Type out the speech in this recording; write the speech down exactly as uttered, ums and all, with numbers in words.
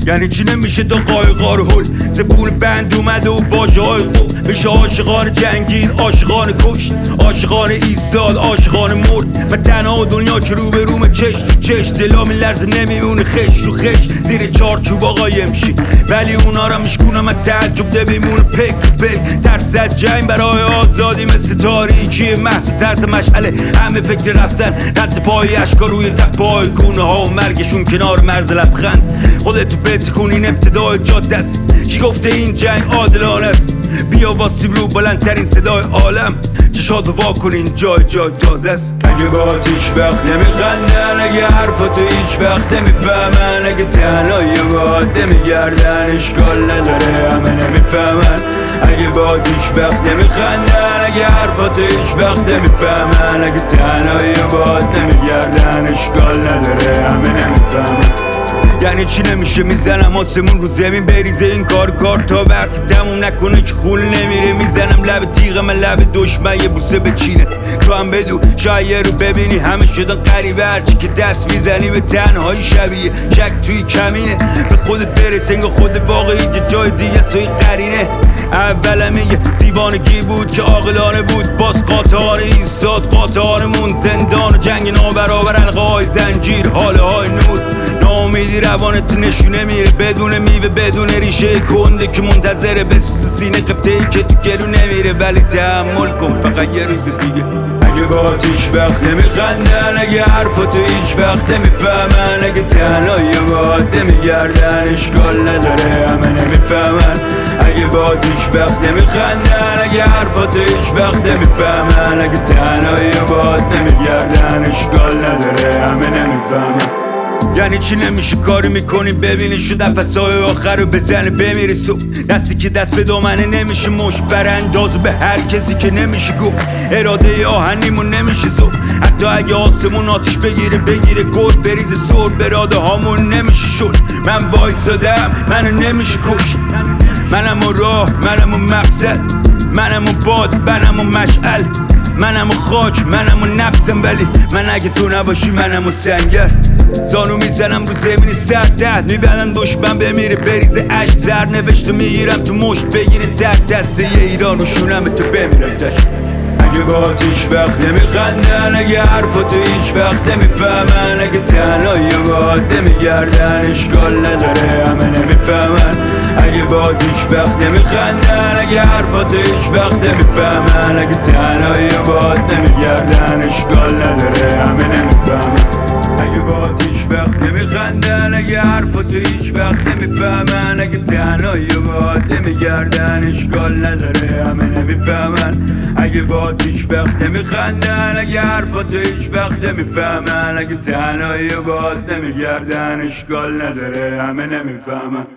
یعنی چی نمیشه تا قایقا رو هل زبون بند اومده و واژه های قفل میشه عاشقان جنگید عاشقان کشت عاشقان ایستاد عاشقان مرد من تنها دنیا که رو به روم چش تو چش دلا میلرزه نمیمونه خش رو خش زیر چارچوب آقا یمشی ولی اونا را میشکونم من تعجب نمیمونه پک تو پک ترس از جنگ برای آزادی مثل تاریکی محسوب ترس مشعله همه فکر رفتن رد پای اشکا روی تپای گونه ها و مرگشون کنار مرز لبخند خودتو بتکون این ابتدای جاده است کی گفته این جنگ عادلانه است بیا واسیم رو بلندترین صدای عالم چشاتو وا کنین جای جای تازه است اگه با هیچ وقت نمیخندن اگه حرفاتو هیچ وقت نمیفهمن اگه تنهایی باید نمیگردن اشکال نداره همه نمیفهمن اگه با هیچ وقت نمیخندن اگه حرفاتو هیچ وقت نمیفهمن اگه تنهایی باید نمیگردن اشکال نداره همه نمیفهمن یعنی چی نمیشه میزنم آسمون رو زمین بریزه این کار کار تا وقتی تموم نکنه که خول نمیره میزنم لب تیغ من لب دشمن یه بوسه بچینه تو هم بدو شاید رو ببینی همه شدن قریبه هرچی که دست میزنی به تنهایی شبیه شک توی کمینه به خودت برس انگار خود واقعی که جای دیگه است توی قرینه اولم یه دیوانگی بود که عاقلانه بود باز قاطعانه ایستاد قاطعانمون زندان و جنگ نابرابر حلقه های زنجیر حاله های نور ناامیدی روانت نشونه میره بدون میوه بدون ریشه کنده که منتظره بسوس سینه قبطه‌ای که تو گلو نمیره ولی تحمل کن فقط یه روز دیگه اگه با هیچ وقت نمیخندن اگه حرفاتو هیچ وقت نمیفهمن اگه تنهایی باید نمیگردن اشکال نداره همه نمیفهمن اگه با هیچ وقت نمیخندن اگه حرفاتو هیچ وقت نمیفهمن اگه تنهایی باید نمیگردن اشکال نداره همه نمیفهمن یعنی چی نمیشه کاری میکنی ببینی شو نفسای آخر رو بزنه بمیری صبح دستی که دست به دامنه نمیشه مش برانداز به هر کسی که نمیشه گفت اراده آهنیمون نمیشه زور حتی اگه آسمون آتیش بگیره بگیره گل بریزه سر براده هامون نمیشه شد من وایسادم منو نمیشه کش منم و راه منم و مقصد منم و باد منم و مشعل منم و خاک منم و نفسم ولی من اگه تو نباشی منم و سنگر زانو میزنم رو زمین سردت میبندم دشمن بمیره بریزه عشق زر نوشته میگیرم تو مشت بگیره در دسته یه ایران و شونم تو بمیرم تش اگه با هیچ وقت نمیخندن اگه حرفاتو هیچ وقت نمیفهمن اگه تنهایی باید نمیگردن اشکال نداره همه نمیفهمن اگه با هیچ وقت نمیخندن اگه حرفاتو هیچ وقت نمیفهمن اگه تنهایی باید نمیگردن اشکال نداره همه نمیفهمن اگه با هیچ وقت نمیخندن اگه حرفاتو هیچ وقت نمیفهمن اگه تنهایی باید نمیگردن اشکال نداره همه نمیفهمن اگه با هیچ وقت نمیخندن اگه حرفاتو هیچ وقت نمیفهمن اگه تنهایی باید نمیگردن اشکال نداره همه نمیفهمن